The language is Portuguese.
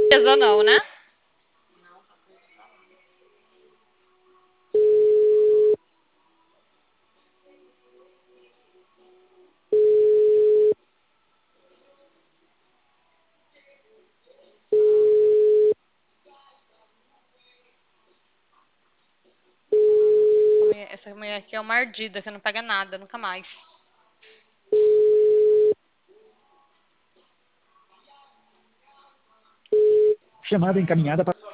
Ou não, né? Essa mulher aqui é uma ardida, que não pega nada, nunca mais. Chamada encaminhada para